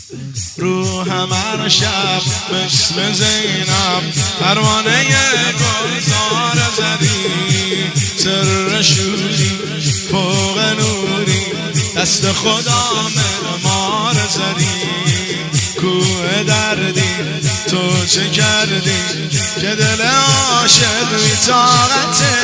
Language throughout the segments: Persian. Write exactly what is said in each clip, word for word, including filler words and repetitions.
روحم هر شب مثل زینب پروانه گلزار زدی، سر شوری فوق نوری دست خدا معمار زدی. کوه دردی تو چه کردی که دل عاشق بی طاقته،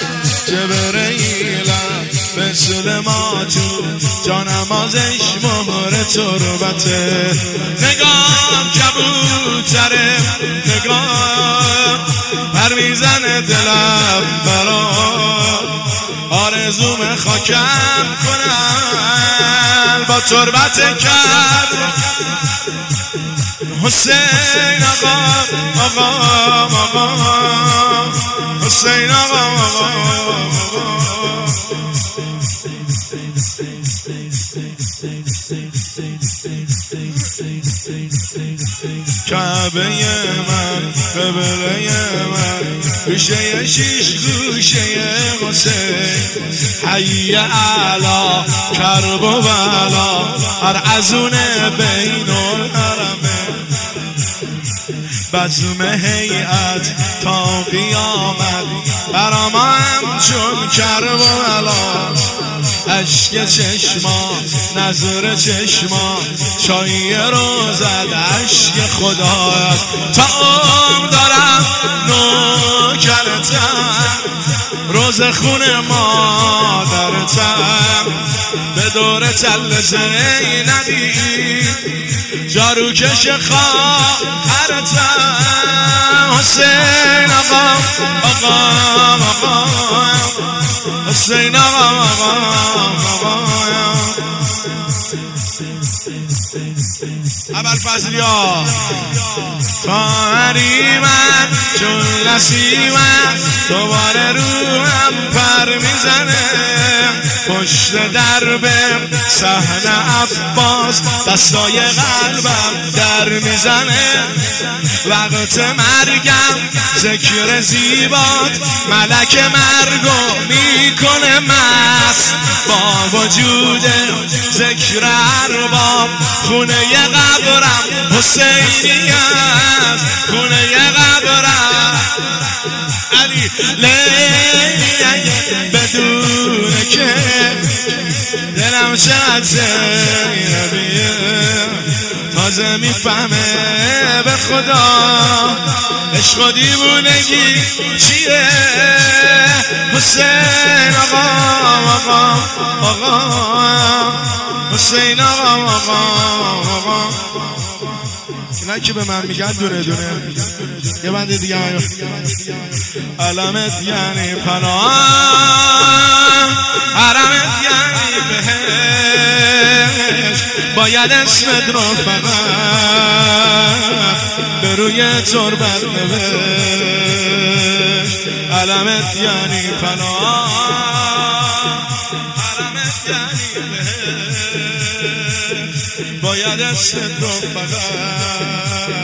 جبرئیلم مثل ما تو جانمازش مهر تربته. نگاه کبوتره نگاه پر میزنه دلم برا، آرزوم خاکم کنن با تربت کرد حسین آقا آقا آقا حسین آقا آقا. کعبه من قبله من گوشه شیش گوشه حسین، حی علا کرب و بلا ارعزون بین الحرمین. بزم هیئت تا قیامت برا ما همچون کرب و بلا، اشک چشما نظر چشما چایی روزد اشک خدا. تا عمر دارم نوکرتم روز خون مادرتم، به دور تل زینبی جارو کش خواهرتم. حسین آقا آقا آقا حسین آقا آقا. ابوالفضل ها تاری من چون نسیمم دوباره روحم پر میزنه، پشت درب صحن عباس دستای قلبم در میزنه. وقت مرگم ذکر زیبات ملک مرگو میکنه مست، با وجود ذکر ارباب خونه قبرم حسینی است، خونه قبرم علی لیلی بدونه که دلم شد زینبیه، تازه میفهمه به خدا عشق و دیوونگی چیه. حسین آقا آقا آقا حسین آقا آقا آقا. اینا که به من میگن دونه دونه یه بنده دیگه من علمت یعنی پناه، حرمت یعنی بهش، باید اسمت رو فقط به روی تربت نوشت. علمت یعنی پناه، حرمت یعنی بهش، باید اسمت رو فقط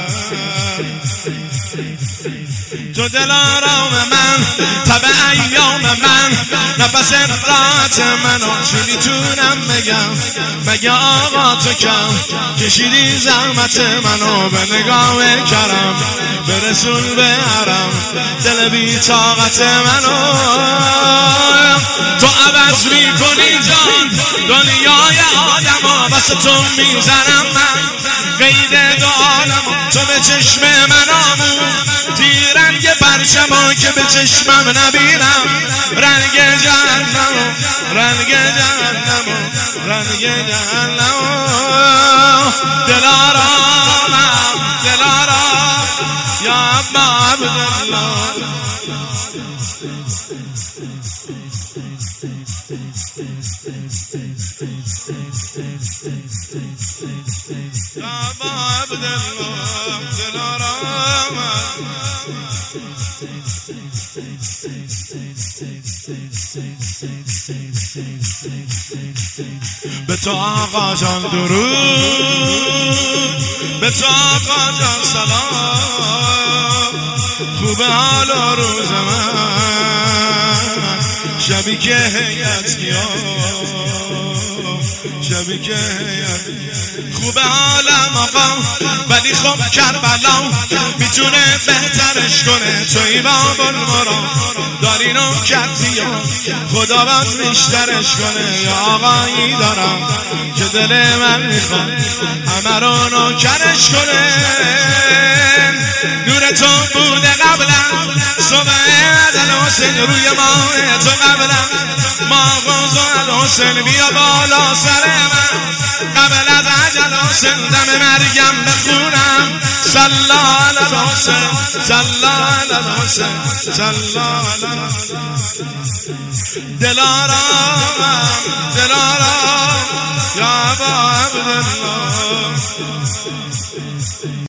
تو دل آرام من، تب ایام من، نفس رات منو چی میتونم بگم، مگه آقا تو کم کشیدی زحمت منو به نگاه کرم، برسون به حرم دل بی طاقت منو. تو عوض میکنی جان دنیای آدم، بس تو میزنم من قید دالم، تو به چشم من آمون تیرنگ پرچما که به چشمم نبینم، رنگ جهنم رنگ جهنم رنگ جهنم. دلارامم دلارام یا ابا عبدالله. یا ابا عبدالله دلارامم. به تو آقا جان درود، به تو آقا جان سلام، خوب حال و روز من شبی که هیئت میام، شبی که هیئت خوب حالم بدم آقا، ولی خب کربلا میتونه بهترش کنه. توی باب المراد داری نوکتی و خداوند بیشترش کنه. یا آقایی دارم که دل من میخواد همه رو نوکرش کنه. نور تو بوده قبلا صبح عدل حسین روی ماه تو قبلا ما غزال حسین بیا بالا سر من قبل از عجل حسین دم مرگم بخونم صلا علی الحسین صلا علی الحسین صلا علی دلارام دلارام یا ابا عبدالله.